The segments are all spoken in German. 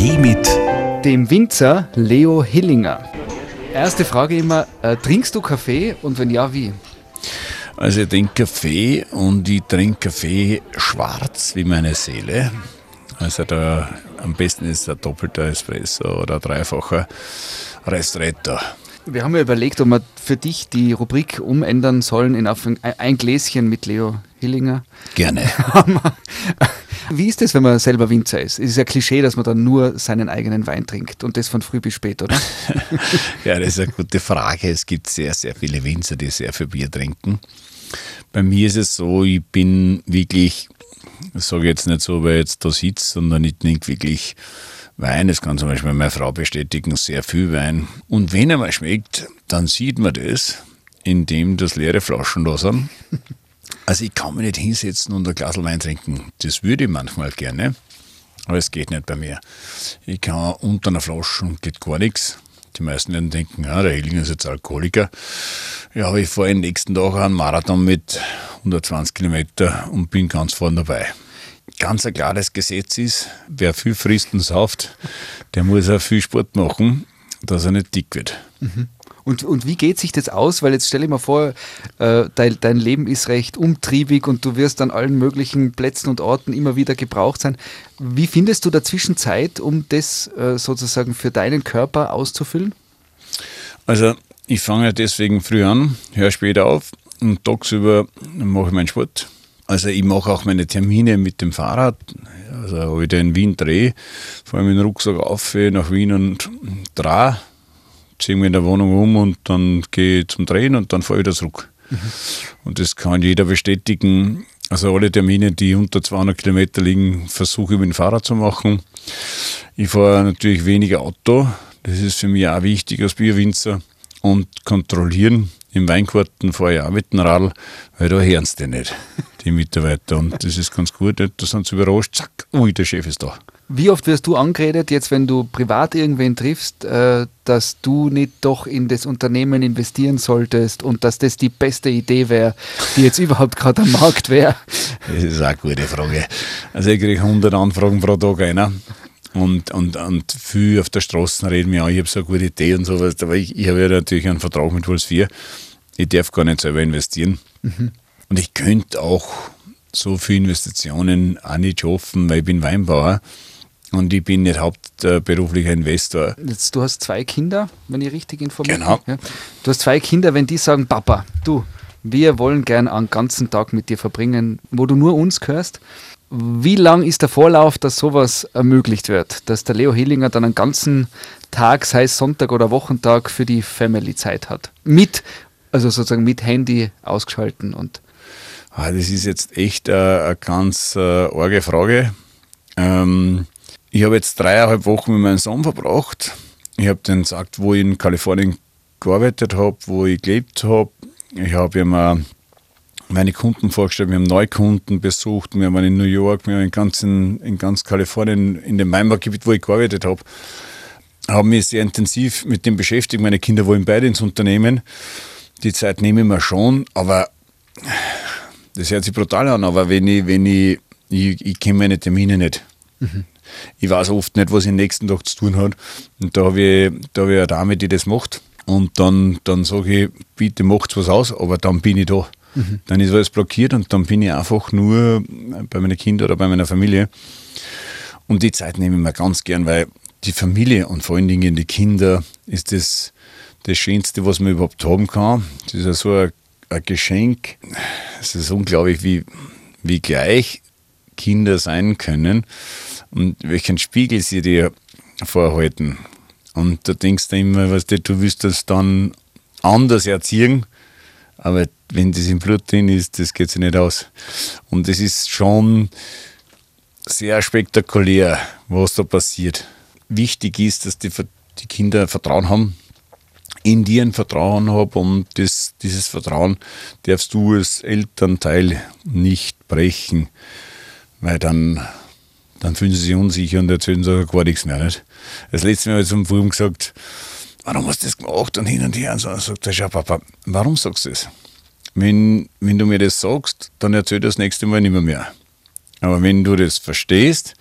Kaffee mit dem Winzer Leo Hillinger. Erste Frage immer, trinkst du Kaffee und wenn ja, wie? Also ich trinke Kaffee und ich trinke Kaffee schwarz wie meine Seele. Also da am besten ist ein doppelter Espresso oder ein dreifacher Ristretto. Wir haben ja überlegt, ob wir für dich die Rubrik umändern sollen in auf ein Gläschen mit Leo Hillinger. Gerne. Wie ist es, wenn man selber Winzer ist? Es ist ja Klischee, dass man dann nur seinen eigenen Wein trinkt und das von früh bis spät, oder? Ja, das ist eine gute Frage. Es gibt sehr, sehr viele Winzer, die sehr viel Bier trinken. Bei mir ist es so, ich bin wirklich, das sage ich jetzt nicht so, weil ich jetzt da sitze, sondern ich trinke wirklich Wein. Das kann zum Beispiel meine Frau bestätigen, sehr viel Wein. Und wenn er mal schmeckt, dann sieht man das, indem das leere Flaschen da sind. Also ich kann mich nicht hinsetzen und ein Glas Wein trinken. Das würde ich manchmal gerne, aber es geht nicht bei mir. Ich kann unter einer Flasche geht gar nichts. Die meisten werden denken, ja, der Hillinger ist jetzt Alkoholiker. Ja, aber ich fahre den nächsten Tag einen Marathon mit 120 Kilometer und bin ganz vorne dabei. Ganz ein klares Gesetz ist, wer viel frisst und sauft, der muss auch viel Sport machen, dass er nicht dick wird. Mhm. Und wie geht sich das aus? Weil jetzt stelle ich mir vor, dein Leben ist recht umtriebig und du wirst an allen möglichen Plätzen und Orten immer wieder gebraucht sein. Wie findest du dazwischen Zeit, um das sozusagen für deinen Körper auszufüllen? Also ich fange deswegen früh an, höre später auf und tagsüber mache ich meinen Sport. Also ich mache auch meine Termine mit dem Fahrrad. Also wenn ich da in Wien drehe, fahre ich mit dem Rucksack auf nach Wien und drehe, ziehe mich in der Wohnung um und dann gehe ich zum Drehen und dann fahre ich wieder zurück. Mhm. Und das kann jeder bestätigen. Also alle Termine, die unter 200 Kilometer liegen, versuche ich mit dem Fahrrad zu machen. Ich fahre natürlich weniger Auto. Das ist für mich auch wichtig als Bierwinzer. Und kontrollieren. Im Weingarten fahre ich auch mit dem Radl, weil da hören sie nicht, die Mitarbeiter. Und das ist ganz gut. Da sind sie überrascht, zack, ui, der Chef ist da. Wie oft wirst du angeredet, jetzt wenn du privat irgendwen triffst, dass du nicht doch in das Unternehmen investieren solltest und dass das die beste Idee wäre, die jetzt überhaupt gerade am Markt wäre? Das ist auch eine gute Frage. Also ich kriege 100 Anfragen pro Tag einer. Und viel auf der Straße reden mir an, ich habe so eine gute Idee und sowas, aber ich habe ja natürlich einen Vertrag mit Puls 4. Ich darf gar nicht selber investieren. Mhm. Und ich könnte auch so viele Investitionen auch nicht schaffen, weil ich bin Weinbauer und ich bin nicht hauptberuflicher Investor. Jetzt, du hast 2 Kinder, wenn ich richtig informiert bin. Genau. Ja. Du hast 2 Kinder, wenn die sagen, Papa, du, wir wollen gern einen ganzen Tag mit dir verbringen, wo du nur uns gehörst. Wie lang ist der Vorlauf, dass sowas ermöglicht wird? Dass der Leo Hillinger dann einen ganzen Tag, sei es Sonntag oder Wochentag, für die Family Zeit hat? Also sozusagen mit Handy ausgeschalten und. Das ist jetzt echt eine ganz arge Frage. Ich habe jetzt 3,5 Wochen mit meinem Sohn verbracht. Ich habe dann gesagt, wo ich in Kalifornien gearbeitet habe, wo ich gelebt habe. Ich habe ihm meine Kunden vorgestellt, wir haben Neukunden besucht, wir waren in New York, wir waren in ganz Kalifornien, in dem Weinbaugebiet, wo ich gearbeitet habe. Habe mich sehr intensiv mit dem beschäftigt, meine Kinder wollen beide ins Unternehmen. Die Zeit nehme ich mir schon, aber das hört sich brutal an, aber wenn ich kenne meine Termine nicht. Mhm. Ich weiß oft nicht, was ich den nächsten Tag zu tun hat. Und da habe ich eine Dame, die das macht. Und dann sage ich, bitte macht's was aus, aber dann bin ich da. Mhm. Dann ist alles blockiert und dann bin ich einfach nur bei meinen Kindern oder bei meiner Familie. Und die Zeit nehme ich mir ganz gern, weil die Familie und vor allen Dingen die Kinder ist das Schönste, was man überhaupt haben kann. Das ist ja so ein Geschenk. Es ist unglaublich, wie gleich Kinder sein können und welchen Spiegel sie dir vorhalten. Und da denkst du immer, du willst das dann anders erziehen, aber wenn das im Blut drin ist, das geht sich nicht aus. Und es ist schon sehr spektakulär, was da passiert. Wichtig ist, dass die Kinder Vertrauen haben, in dir ein Vertrauen haben und dieses Vertrauen darfst du als Elternteil nicht brechen, weil dann fühlen sie sich unsicher und erzählen sie gar nichts mehr. Nicht? Das letzte Mal habe ich zum Buben gesagt, warum hast du das gemacht und hin und her. Und so sagt er, schau Papa, warum sagst du das? Wenn du mir das sagst, dann erzähl das nächste Mal nicht mehr. Aber wenn du das verstehst,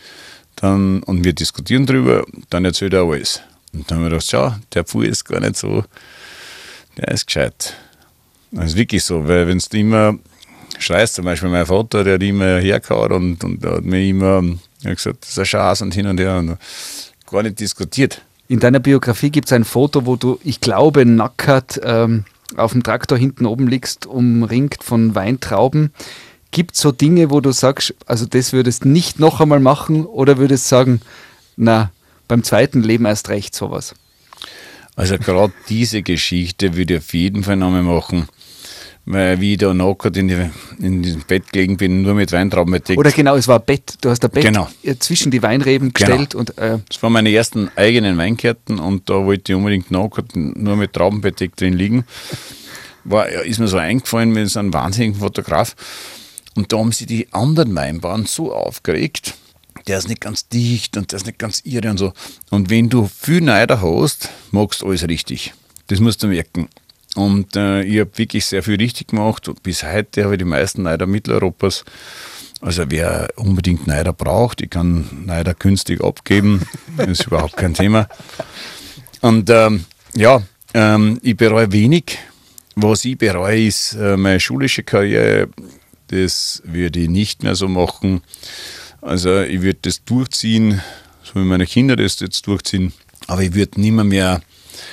und wir diskutieren drüber, dann erzählt er alles. Und dann haben wir gedacht, schau, der Pfuhl ist gar nicht so, der ist gescheit. Das ist wirklich so, weil wenn du immer schreist, zum Beispiel mein Vater, der hat immer hergehauen und hat mir immer gesagt, das ist ein Schatz und hin und her und gar nicht diskutiert. In deiner Biografie gibt es ein Foto, wo du, ich glaube, nackert auf dem Traktor hinten oben liegst, umringt von Weintrauben. Gibt es so Dinge, wo du sagst, also das würdest nicht noch einmal machen oder würdest sagen, na, beim zweiten Leben erst recht sowas? Also gerade diese Geschichte würde ich auf jeden Fall noch mal machen, weil wie ich da nackert in dem Bett gelegen bin, nur mit Weintrauben bedeckt. Oder genau, es war ein Bett, du hast ein Bett Genau. zwischen die Weinreben gestellt. Und das waren meine ersten eigenen Weingärten und da wollte ich unbedingt nackert nur mit Trauben bedeckt drin liegen. Ist mir so eingefallen mit so einem wahnsinnigen Fotograf. Und da haben sich die anderen Weinbauern so aufgeregt, der ist nicht ganz dicht und der ist nicht ganz irre und so. Und wenn du viel Neider hast, magst du alles richtig. Das musst du merken. Und ich habe wirklich sehr viel richtig gemacht. Und bis heute habe ich die meisten Neider Mitteleuropas. Also wer unbedingt Neider braucht, ich kann Neider günstig abgeben. Das ist überhaupt kein Thema. Und ich bereue wenig. Was ich bereue, ist meine schulische Karriere. Das würde ich nicht mehr so machen. Also ich würde das durchziehen, so wie meine Kinder das jetzt durchziehen. Aber ich würde nicht mehr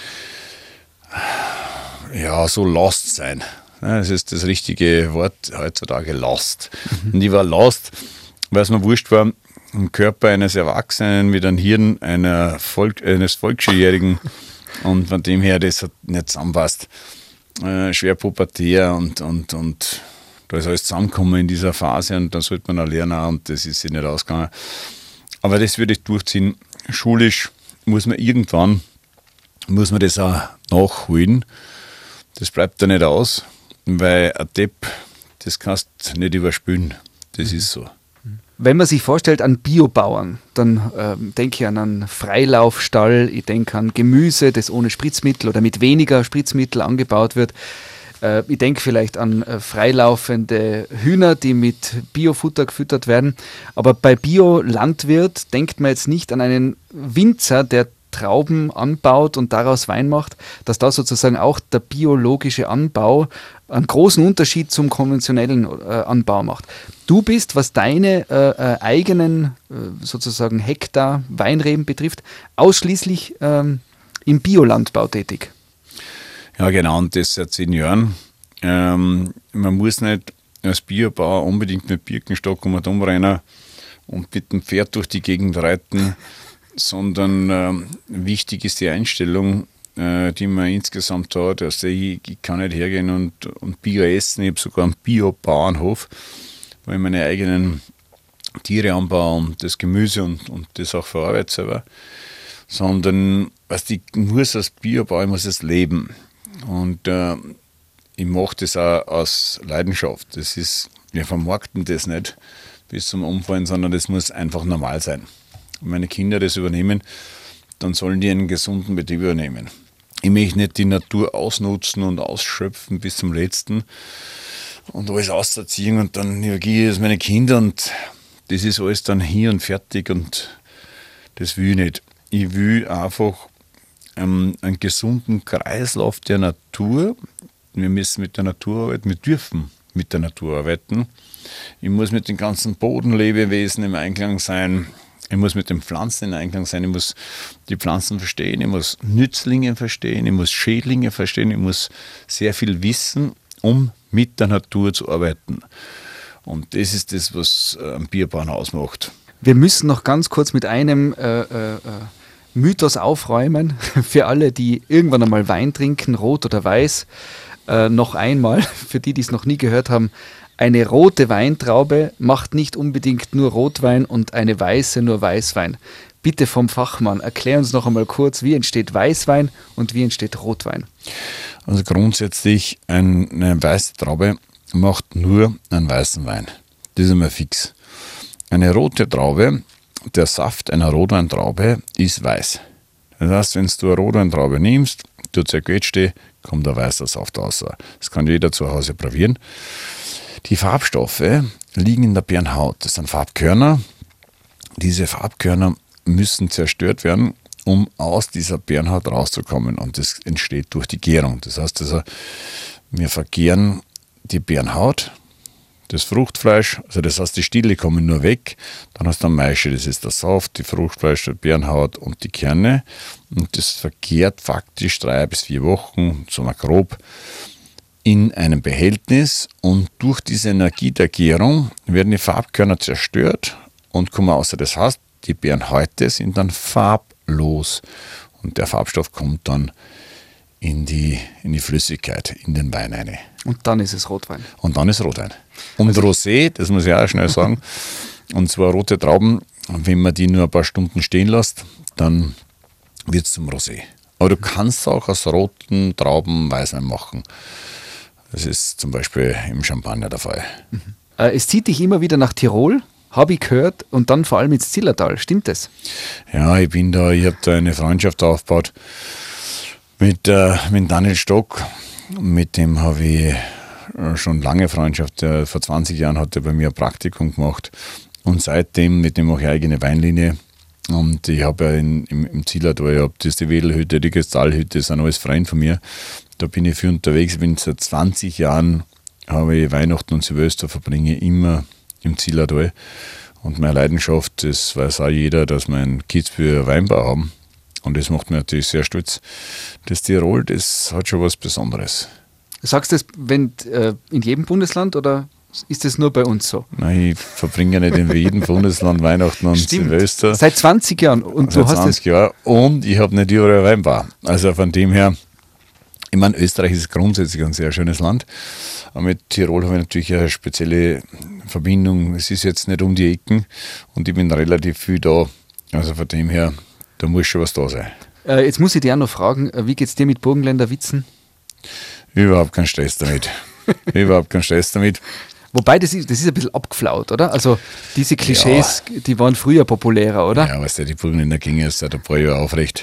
so lost sein. Das ist das richtige Wort heutzutage, lost. Und ich war lost, weil es mir wurscht war, im Körper eines Erwachsenen mit einem Hirn eines Volksschuljährigen und von dem her, das hat nicht zusammenpasst. Schwer pubertär und da ist alles zusammengekommen in dieser Phase und dann sollte man auch lernen und das ist sich nicht ausgegangen. Aber das würde ich durchziehen. Schulisch muss man das auch nachholen. Das bleibt da nicht aus, weil ein Depp, das kannst du nicht überspülen. Das ist so. Wenn man sich vorstellt an Biobauern, dann denke ich an einen Freilaufstall, ich denke an Gemüse, das ohne Spritzmittel oder mit weniger Spritzmittel angebaut wird. Ich denke vielleicht an freilaufende Hühner, die mit Biofutter gefüttert werden. Aber bei Biolandwirt denkt man jetzt nicht an einen Winzer, der Trauben anbaut und daraus Wein macht, dass da sozusagen auch der biologische Anbau einen großen Unterschied zum konventionellen Anbau macht. Du bist, was deine eigenen sozusagen Hektar Weinreben betrifft, ausschließlich im Biolandbau tätig. Ja, genau, und das seit 10 Jahren. Man muss nicht als Biobauer unbedingt mit Birkenstock umrennen und mit dem Pferd durch die Gegend reiten, sondern wichtig ist die Einstellung, die man insgesamt hat. Also ich kann nicht hergehen und Bio essen. Ich habe sogar einen Bio-Bauernhof, wo ich meine eigenen Tiere anbaue und das Gemüse und das auch verarbeite selber. Sondern ich muss als Biobauer, ich muss es leben. Und ich mache das auch aus Leidenschaft. Wir vermarkten das nicht bis zum Umfallen, sondern das muss einfach normal sein. Wenn meine Kinder das übernehmen, dann sollen die einen gesunden Betrieb übernehmen. Ich möchte nicht die Natur ausnutzen und ausschöpfen bis zum Letzten und alles ausziehen und dann gebe ich es meine Kinder und das ist alles dann hier und fertig und das will ich nicht. Ich will einfach einen gesunden Kreislauf der Natur. Wir müssen mit der Natur arbeiten, wir dürfen mit der Natur arbeiten. Ich muss mit den ganzen Bodenlebewesen im Einklang sein. Ich muss mit den Pflanzen in Einklang sein. Ich muss die Pflanzen verstehen. Ich muss Nützlinge verstehen. Ich muss Schädlinge verstehen. Ich muss sehr viel wissen, um mit der Natur zu arbeiten. Und das ist das, was einen Biobauern ausmacht. Wir müssen noch ganz kurz mit einem Mythos aufräumen, für alle, die irgendwann einmal Wein trinken, rot oder weiß. Noch einmal, für die, die es noch nie gehört haben, eine rote Weintraube macht nicht unbedingt nur Rotwein und eine weiße nur Weißwein. Bitte vom Fachmann, erklär uns noch einmal kurz, wie entsteht Weißwein und wie entsteht Rotwein? Also grundsätzlich eine weiße Traube macht nur einen weißen Wein. Das ist einmal fix. Eine rote Traube, der Saft einer Rotweintraube ist weiß. Das heißt, wenn du eine Rotweintraube nimmst, du zerquetscht die, kommt ein weißer Saft raus. Das kann jeder zu Hause probieren. Die Farbstoffe liegen in der Beerenhaut. Das sind Farbkörner diese Farbkörner müssen zerstört werden, um aus dieser Beerenhaut rauszukommen. Und das entsteht durch die Gärung. Das heißt also, wir vergären die Beerenhaut, das Fruchtfleisch, also das heißt, die Stiele kommen nur weg. Dann hast du eine Maische, das ist der Saft, die Fruchtfleisch, die Beerenhaut und die Kerne. Und das vergärt faktisch 3 bis 4 Wochen, so mal grob, in einem Behältnis. Und durch diese Energie der Gärung werden die Farbkörner zerstört und kommen außer. Das heißt, die Beerenhäute sind dann farblos und der Farbstoff kommt dann in die Flüssigkeit, in den Wein rein. Und dann ist es Rotwein. Und dann ist Rotwein. Und Rosé, das muss ich auch schnell sagen, und zwar rote Trauben, wenn man die nur ein paar Stunden stehen lässt, dann wird es zum Rosé. Aber du kannst auch aus roten Trauben Weißwein machen. Das ist zum Beispiel im Champagner der Fall. Es zieht dich immer wieder nach Tirol, habe ich gehört, und dann vor allem ins Zillertal. Stimmt das? Ja, ich habe da eine Freundschaft aufgebaut mit Daniel Stock. Mit dem habe ich schon lange Freundschaft. Vor 20 Jahren hat er bei mir ein Praktikum gemacht. Und seitdem, mit dem mache ich eigene Weinlinie. Und ich habe ja im Zillertal, ich habe die Wedelhütte, die Kristallhütte, das sind alles Freunde von mir. Da bin ich viel unterwegs. Ich bin seit 20 Jahren, habe ich Weihnachten und Silvester verbringe immer im Zillertal. Und meine Leidenschaft, das weiß auch jeder, dass wir einen Kitzbüheler Weinbau haben. Und das macht mich natürlich sehr stolz. Das Tirol, das hat schon was Besonderes. Sagst du das in jedem Bundesland oder ist das nur bei uns so? Nein, ich verbringe nicht in jedem Bundesland Weihnachten und Silvester. Seit 20 Jahren. Und seit 20 Jahren. Und ich habe nicht überall Weinbau. Also von dem her, ich meine, Österreich ist grundsätzlich ein sehr schönes Land. Aber mit Tirol habe ich natürlich eine spezielle Verbindung. Es ist jetzt nicht um die Ecken und ich bin relativ viel da. Also von dem her, da muss schon was da sein. Jetzt muss ich dich auch noch fragen, wie geht es dir mit Burgenländer Witzen? Überhaupt keinen Stress damit. Überhaupt keinen Stress damit. Wobei, das ist ein bisschen abgeflaut, oder? Also diese Klischees, die waren früher populärer, oder? Ja, weißt du, die Burgenländer gingen jetzt seit ein paar Jahren aufrecht.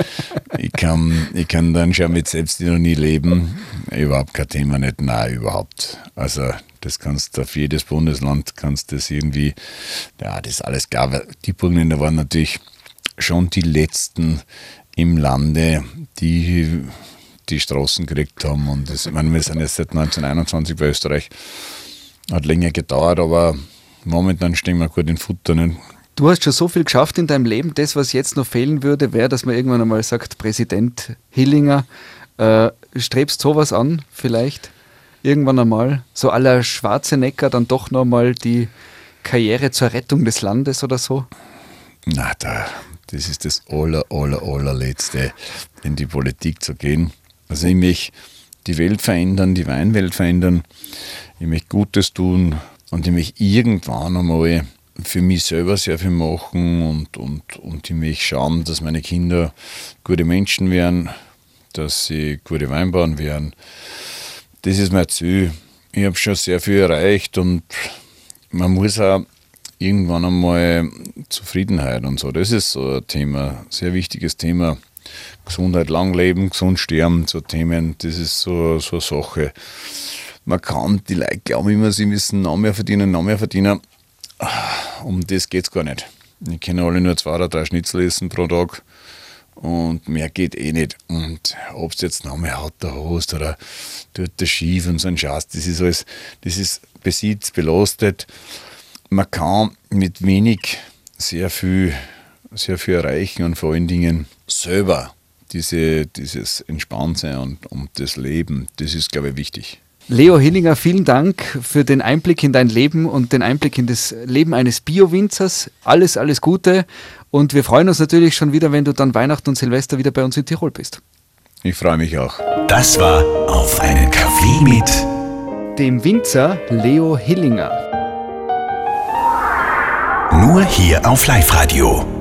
Ich kann dann schon mit Selbstironie leben. Überhaupt kein Thema, nicht, nein, überhaupt. Also das kannst du auf jedes Bundesland, kannst das irgendwie, ja, das ist alles klar. Die Burgenländer waren natürlich schon die Letzten im Lande, die Straßen gekriegt haben. Und das, ich meine, wir sind jetzt seit 1921 bei Österreich. Hat länger gedauert, aber momentan stehen wir gut in Futter. Nicht? Du hast schon so viel geschafft in deinem Leben. Das, was jetzt noch fehlen würde, wäre, dass man irgendwann einmal sagt, Präsident Hillinger, strebst sowas an vielleicht? Irgendwann einmal, so à la Schwarzenegger, dann doch nochmal die Karriere zur Rettung des Landes oder so? Na, das ist das allerletzte, in die Politik zu gehen. Also ich möchte die Welt verändern, die Weinwelt verändern. Ich möchte Gutes tun und ich möchte irgendwann einmal für mich selber sehr viel machen und ich möchte schauen, dass meine Kinder gute Menschen werden, dass sie gute Weinbauern werden. Das ist mein Ziel. Ich habe schon sehr viel erreicht und man muss auch irgendwann einmal Zufriedenheit und so. Das ist so ein Thema, sehr wichtiges Thema. Gesundheit, lang leben, gesund sterben, so Themen, das ist so eine Sache. Man kann, die Leute glauben immer, sie müssen noch mehr verdienen. Um das geht es gar nicht. Ich kann alle nur 2 oder 3 Schnitzel essen pro Tag und mehr geht eh nicht. Und ob du jetzt noch mehr Auto hast oder tut der schief und so ein Schatz, das ist alles, das ist Besitz, belastet. Man kann mit wenig sehr viel erreichen und vor allen Dingen selber dieses Entspanntsein und das Leben, das ist, glaube ich, wichtig. Leo Hillinger, vielen Dank für den Einblick in dein Leben und den Einblick in das Leben eines Bio-Winzers. Alles Gute und wir freuen uns natürlich schon wieder, wenn du dann Weihnachten und Silvester wieder bei uns in Tirol bist. Ich freue mich auch. Das war Auf einen Kaffee mit dem Winzer Leo Hillinger. Nur hier auf Live-Radio.